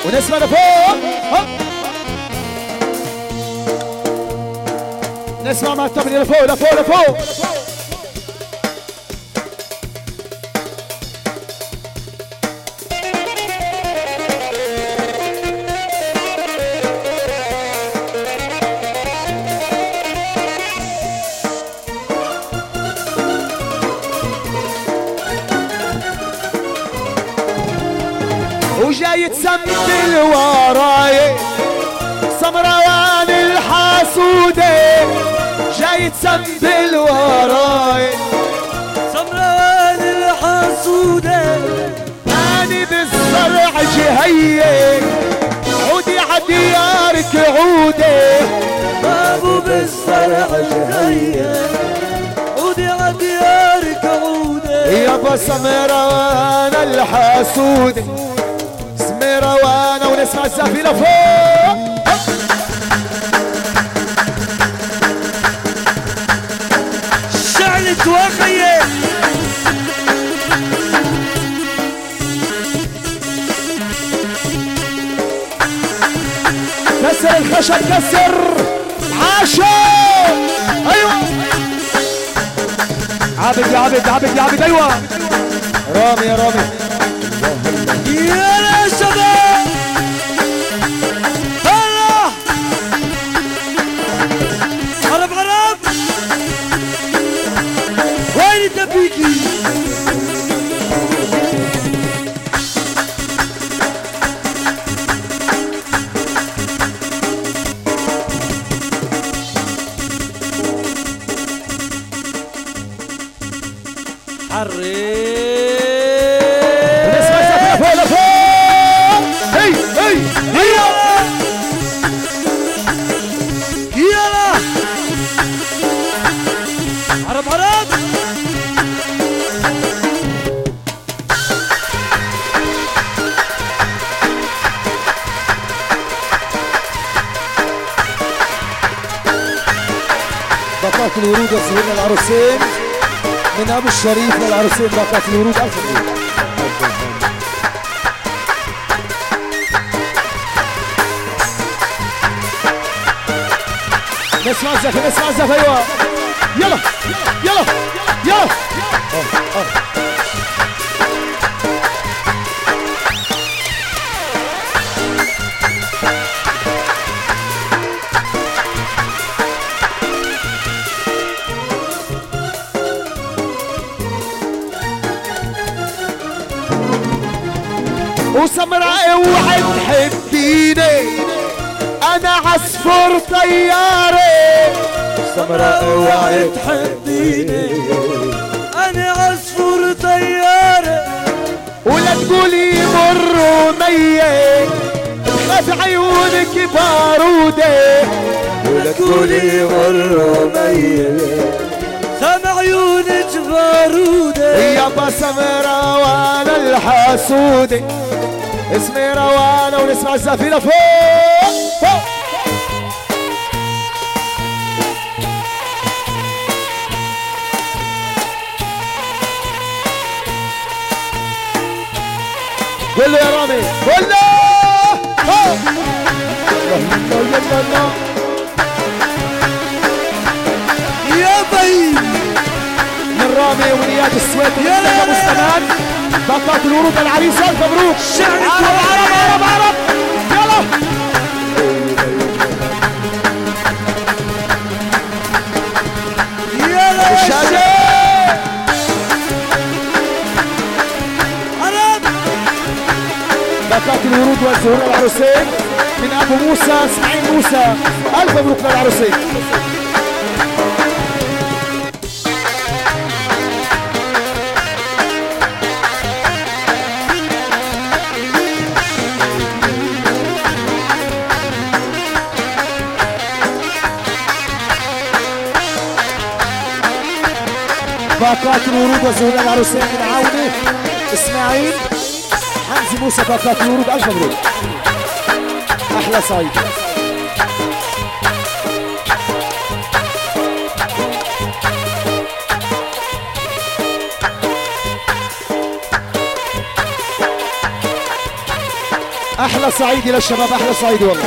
ونسمع لفوق. نسمع مع التبني لفوق لفوق لفوق. وجاي تسمبل وراي سمروان الحاسودة، جاي تسمبل وراي سمروان الحاسودة. أنا بالزرع جهيك عودي عديارك عودي، بابو بالزرع جهيك عودي عديارك عودي. يابا سمروان الحاسودة سمروانة. ونسمع الزافي لفوق. شعلت وخيه كسر الخشب كسر عاشو. ايوه عابد يا عابد عابد يا عابد. ايوه رامي يا رامي. يا شباب هلا عرب عرب وين تبيكي؟ حري عرب عرب باقات الورود والزهور للعروسين من ابو الشريف للعروسين. باقات الورود الف مبروك. نسمع الزف نسمع الزف. ايوه يلا يلا يلا. وسمراء اوعي تحبيني انا عصفور طياري. سمراء اوعي تحبيني انا عصفور طياري. ولا تقولي مر ميت خاف عيونك بارودة. ولا تقولي مر ميت خاف عيونك بارودة. يابا سمراوان الحاسودة اسمي روانة. ونسمع الزفيرة فوق فوق. قول له يا رامي قول له. يا بي من رامي ونيات السويد يا مستمان. باقات الورود العريس الف مبروك. عرب عرب عرب عرب يلا. يلا الشاشة عرب. باقات الورود والزهور العروسين من ابو موسى اسماعيل موسى. الف مبروك للعروسين. باقات الورود وزهور العروسين من عونة اسماعيل حمزي موسى. باقات الورود الف مبروك. احلى صعيد. احلى صعيدي للشباب، احلى صعيدي والله.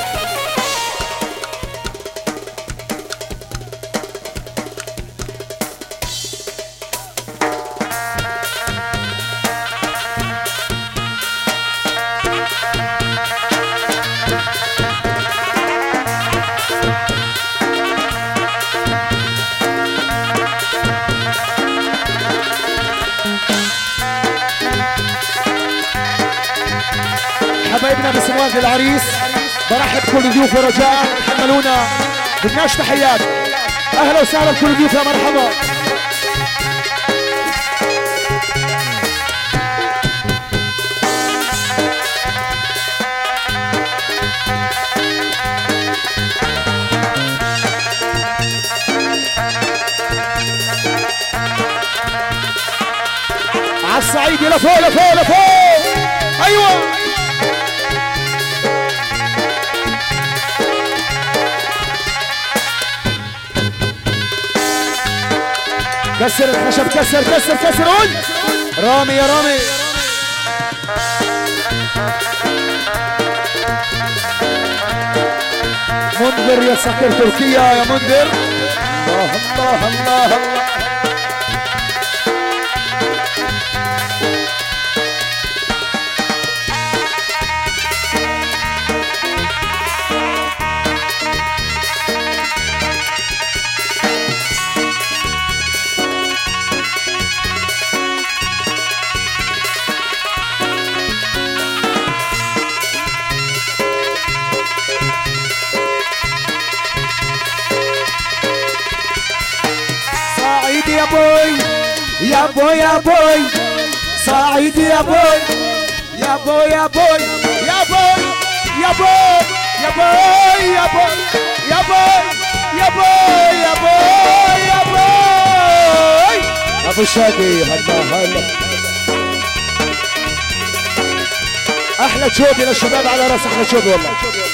حبايبنا بسموات العريس، برحب كل ضيوف ورجاء تحملونا، بدناش تحيات. اهلا وسهلا بكل ضيوف، يا مرحبا. عالصعيدي لفوق لفوق لفوق، ايوه. كسر الخشب، كسر كسر كسر، قول رامي يا رامي. منذر يا سكر تركيا يا منذر. الله الله الله الله. يا بوي يا بوي يا بوي صعيدي يا بوي يا بوي يا بوي يا بوي يا بوي يا بوي يا بوي يا بوي يا بوي يا بوي يا بوي ابو شادي. هلا هلا، احلى شوبي للشباب على راس احلى شوبي والله.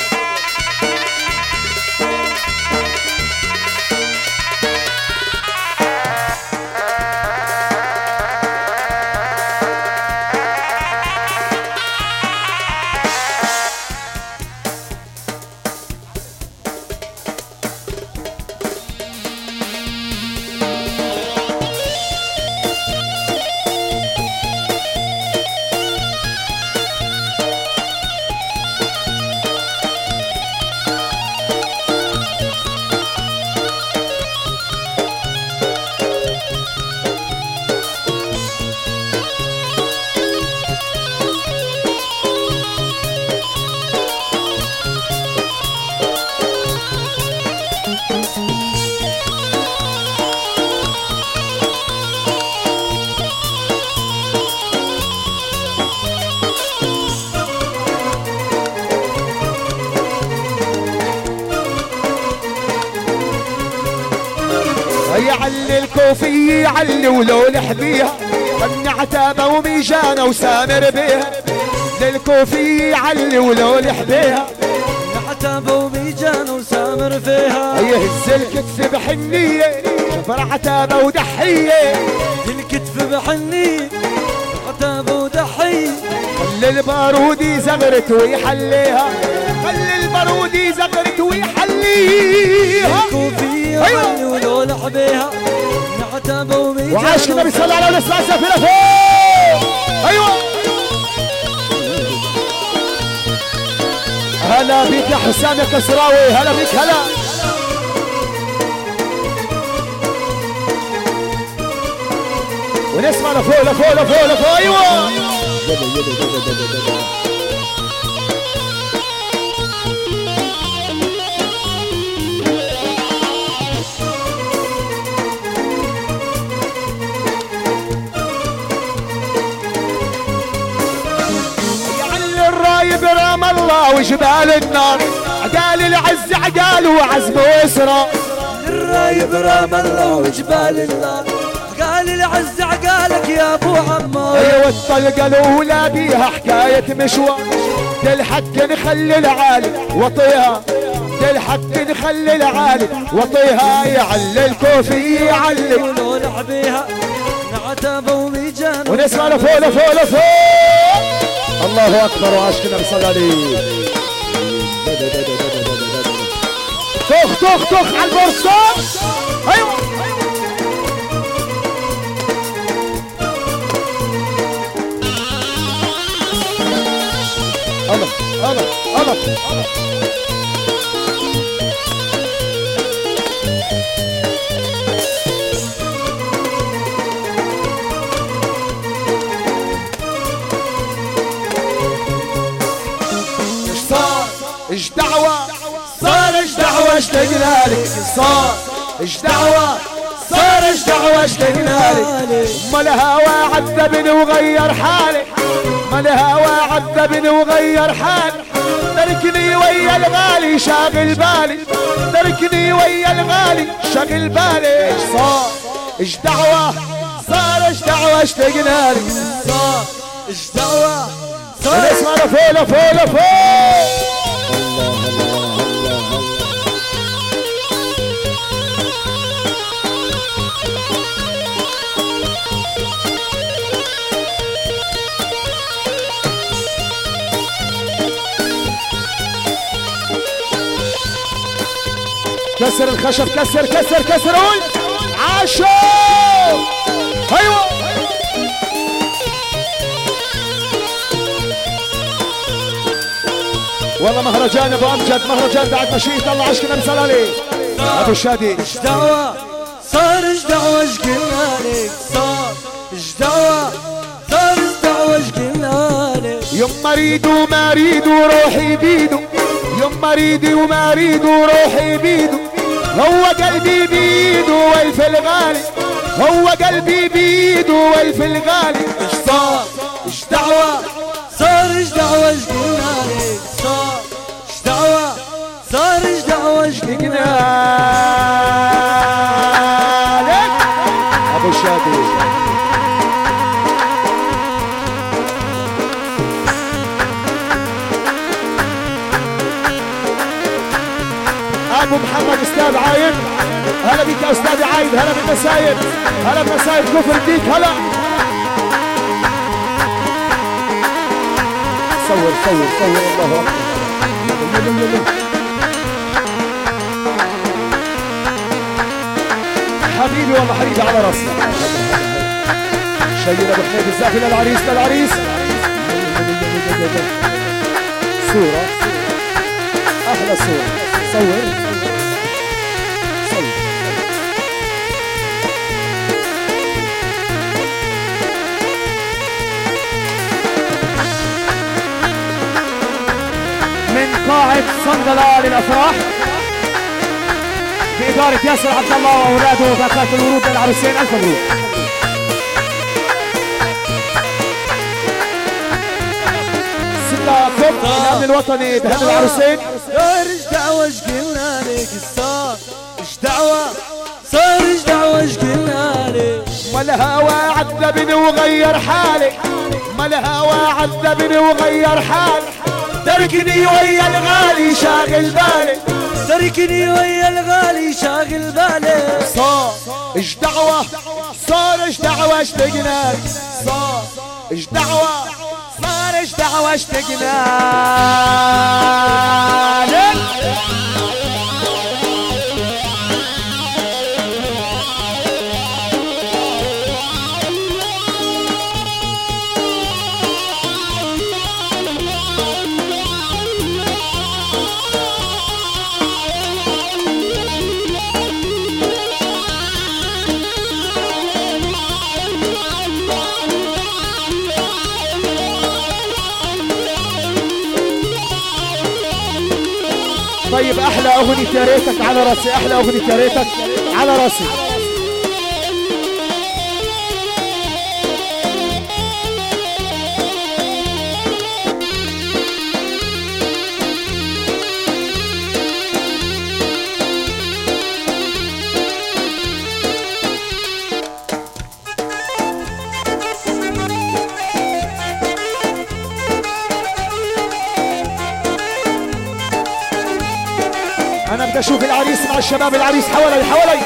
يعلي الكوفي يعلي ولولح بيها، من عتابة وميجانة وسامر بيها. للكوفي يعلي ولولح بيها، من عتابة وميجانة وسامر فيها. يهز الكتف بحنية شفر عتابة ودحية. الكتف بحنية عتابة ودحية. خلي البارودي زغرت ويحليها، خلي البارودي زغرت ويحليها. الكوفي يعلي ولولح بيها، من عتابة وميجانة. وعاش النبي صلى الله عليه وسلم سافر فوق. ايوه هلا بيك يا حسام يا كسراوي، هلا بيك هلا. ونسمع لفوق لفوق لفوق لفوق. ايوه الرايب رام الله وجبال النار، عقال العز عقال وعزم واسرى. الرايب رام الله وجبال النار، عقال العز عقالك يا ابو عمار. ايوه الطلقه الاولى بيها حكايه مشوار، للحق نخلي العالي وطيها، للحق نخلي العالي وطيها. يعلي الكوفي يعلي ولولح بيها، نعتابه وميجان. ونسمع لفوق لفوق لفوق. الله اكبر وعشقنا بصلى عليه. طخ طخ طخ على البرصان. ايوه الله ايش دعوة صار ايش دعوة اشتقنا لك صار ايش دعوة صار ايش دعوة اشتقنا لك ما الهوى عذبني وغير حالي ما الهوى عذبني وغير حالي تركني ويا الغالي شاغل بالي تركني ويا الغالي شاغل بالي ايش صار ايش دعوة صار ايش دعوة اشتقنا لك صار ايش دعوة صار اسمع لفوق لفوق لفوق. كسر الخشب كسر كسر كسر قول عاشو. ايوه والله مهرجان ابو امجد مهرجان بعد مشيئة الله عشقنا مثال عليه ابو الشادي. ايش دعوة صار ايش دعوة ايش قلنا لك صار ايش دعوة صار ايش دعوة ايش قلنا لك يوم ما اريد وما اريد وروحي بيدو يوم ما اريد وما اريد وروحي بيدو هو قلبي بيده والف الغالي هو قلبي بيده والف الغالي. ايش صار ايش دعوة صار ايش دعوة ايش قلنا لك صار ايش دعوة صار ايش دعوة ايش قلنا لك ابو الشادي. ابو محمد استاذ عايد هلا بك يا استاذ عايد هلا بالمسايد هلا بمسايد كفر ديك هلا صور صور صور الله اكبر. حبيبي والله حبيبي على راسي شيل ابو حميد الزافي للعريس للعريس صورة احلى صورة صور من قاعة صندلة للأفراح بإدارة ياسر عبد الله وأولاده وباقات الورود للعروسين. ألف مبروك. سلاكم الأمن الوطني بهذا العروسين. صار ايش دعوة ايش قلنا لك صار ايش دعوة صار ايش دعوة ايش قلنا لك ما الهوى عذبني وغير حالي ما الهوى عذبني وغير حالي تركني ويا الغالي شاغل بالي تركني ويا الغالي شاغل بالي. صار ايش دعوة صار ايش دعوة اشتقنا صار ايش دعوة صار ايش دعوة اشتقنا لك. طيب احلى اغنية يا ريتك على راسي احلى اغنية يا ريتك على راسي. انا بدي اشوف العريس مع الشباب العريس حوالي حوالي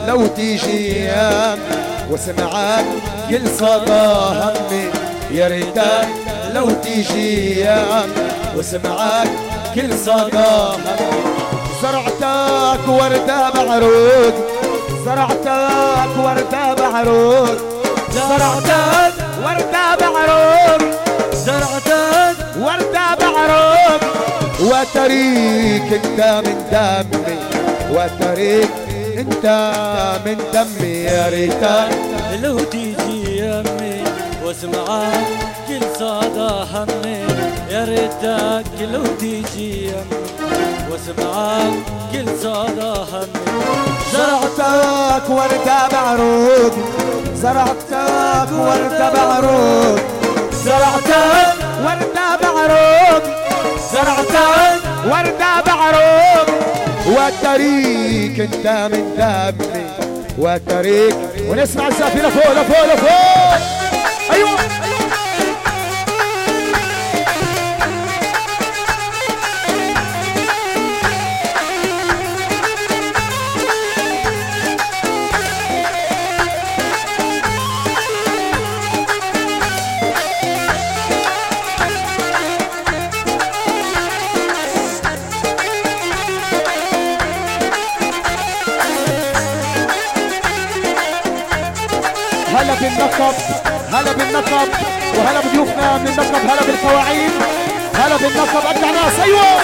لو تيجي يامي واسمعك كل صدى همي، يا ريتك لو تيجي يامي واسمعك كل صدى همي. زرعتك وردة بعرود، زرعتك وردة بعرود، زرعتك وردة بعرود، زرعتك وردة بعرود، وتريك انت من دمي، وتريك انت من دمي، يا ريتك لو تيجي يمي واسمعك كل صدى همي، يا ريتك لو تيجي يمي واسمعك كل صدى همي. زرعتك وردة بعرود، زرعتك وردة بعرود، زرعتك وردة بعرود، زرعتك وردة بعرود، وتريك انت من دمي، وتريك. ونسمع السقف لفوق لفوق لفوق. ايوه هلا بالنقب، هلا بالنقب، وهلا بضيوفنا من النقب، هلا بالقواعين، هلا بالنقب اجدع ناس. ايوه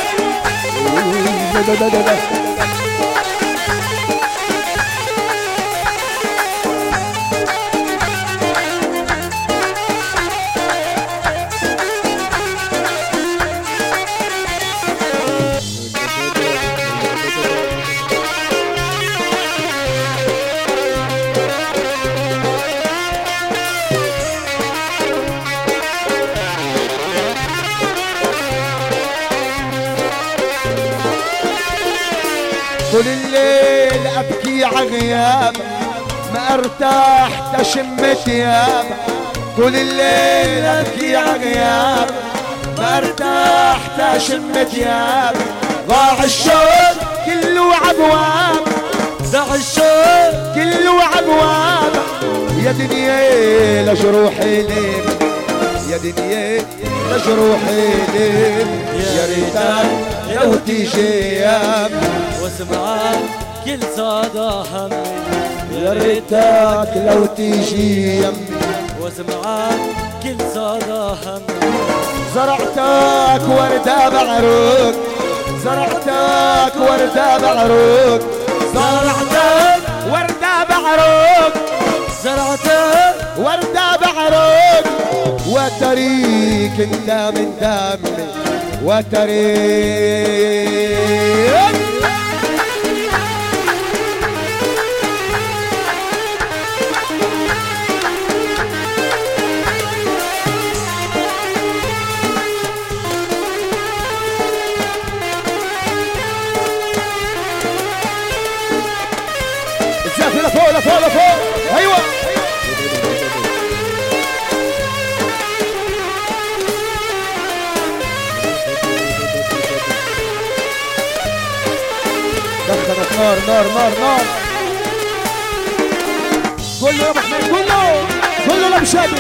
طول الليل ابكي عغياب، ما ارتاح تشم ثياب، طول الليل ابكي عغياب، ما ارتاح تشم ثياب، ضاع الشوق كله عبواب، ضاع الشوق كله عبواب، يا دنيا لجروحي ليل، يا دنيا لجروحي ليل، يا ريتك لو تيجي يامي واسمعك كل صدى همي، يا ريتك لو تيجي يمي واسمعك كل صدى همي. زرعتك وردة بعروق، زرعتك وردة بعروق، زرعتك وردة بعروق، زرعتك وردة بعروق، وتريك انت من دمي، وتريك لفوق لفوق لفوق. ايوه دخلت نار نار نار نار. كله يا ابو حميد، كله كله لمشادي.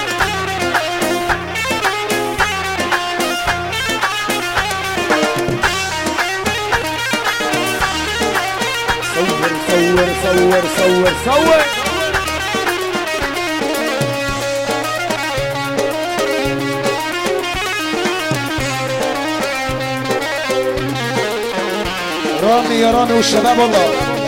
صور صور صور صور. رامي يا رامي والشباب والله.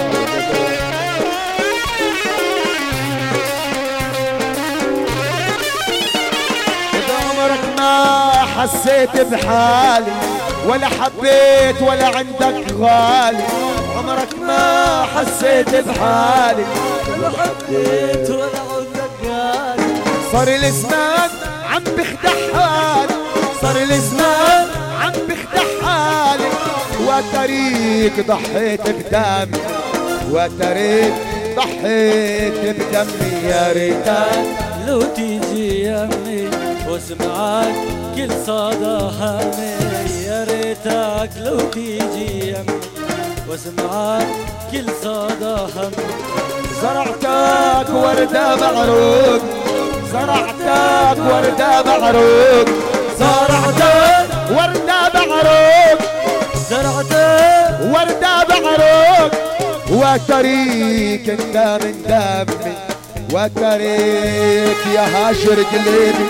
إذا عمرك ما حسيت بحالي ولا حبيت ولا عندك غالي، عمرك ما حسيت بحالي ولا حبيت ولا عندك غالي، صار الزمان عم بخدع حالي، صار الزمان عم بخدع حالي، وتريك ضحيت بدمي، وتريك ضحيت بدمي، يا ريتك لو تيجي يمي واسمعك كل صدى همي، يا ريتك لو تيجي يمي واسمعك كل صدى هم. زرعتك وردة معروق، زرعتك وردة معروق، زرعتك وردة معروق، زرعتك وردة معروق، وتريك انت من دمي، وتريك يا هاجر قلبي،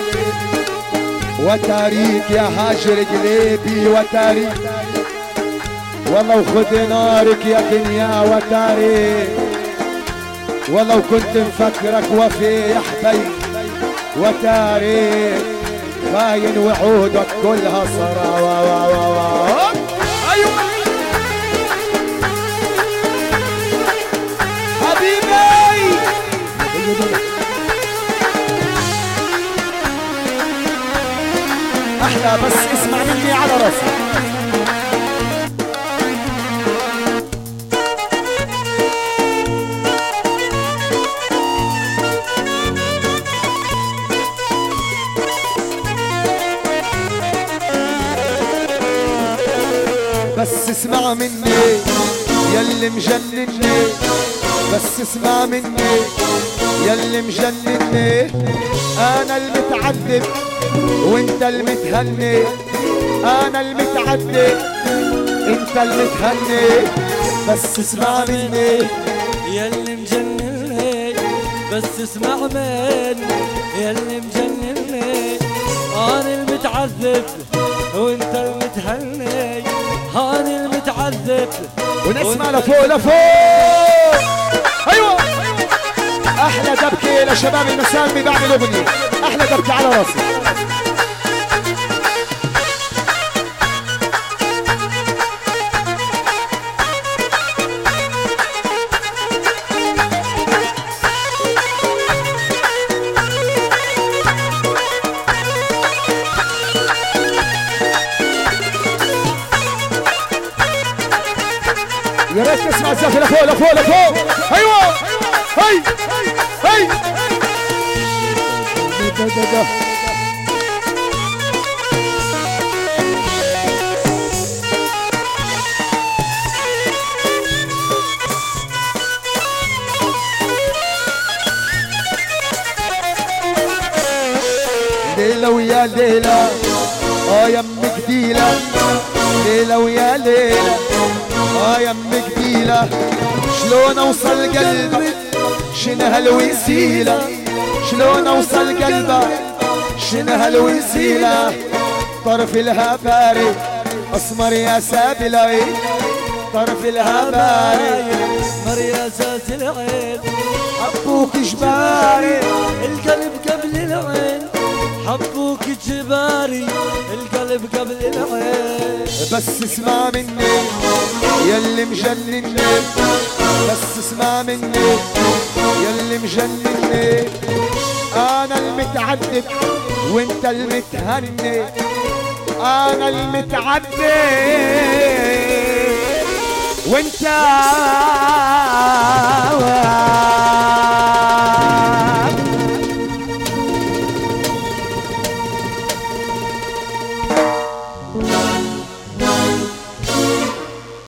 وتريك يا هاجر قلبي، وتريك والله وخذ نارك يا دنيا، وتريك والله وكنت مفكرك وفي يا حبيبي، وتاريخ باين وعودك كلها صرا. ايوه حبيبي احلى، بس اسمع مني على راسي. بس اسمع مني يلي مجنني، بس اسمع مني يلي مجنني، انا المتعذب وانت المتهني، انا المتعذب انت المتهني. بس اسمع مني يلي مجنني، بس اسمع مني يلي مجنني، انا المتعذب وانت المتهني، انا المتعذب ونسمع لفوق لفوق. ايوه احلى دبكه لشباب المسالمي بعمل اغنيه، احلى دبكه على راسي. يا ريت تسمع الزفه لفوق لفوق لفوق. ايوه هي هي ليلة ويا ليلة يمك ديلة، ليلة ويا ليلة يمك ديلة، شلون اوصل قلبك شنو هالوسيلة، شلون اوصل قلبك شنو هالوسيلة، طرف لها بارد اسمر يا سابلة، طرف لها بارد اسمر يا ساس العين، حبوك جباري القلب قبل العين، حبوك جباري القلب قبل العين. بس اسمع مني يلي مجنني، بس اسمع مني يلي مجنني، انا المتعذب وانت المتهني، انا المتعذب وانت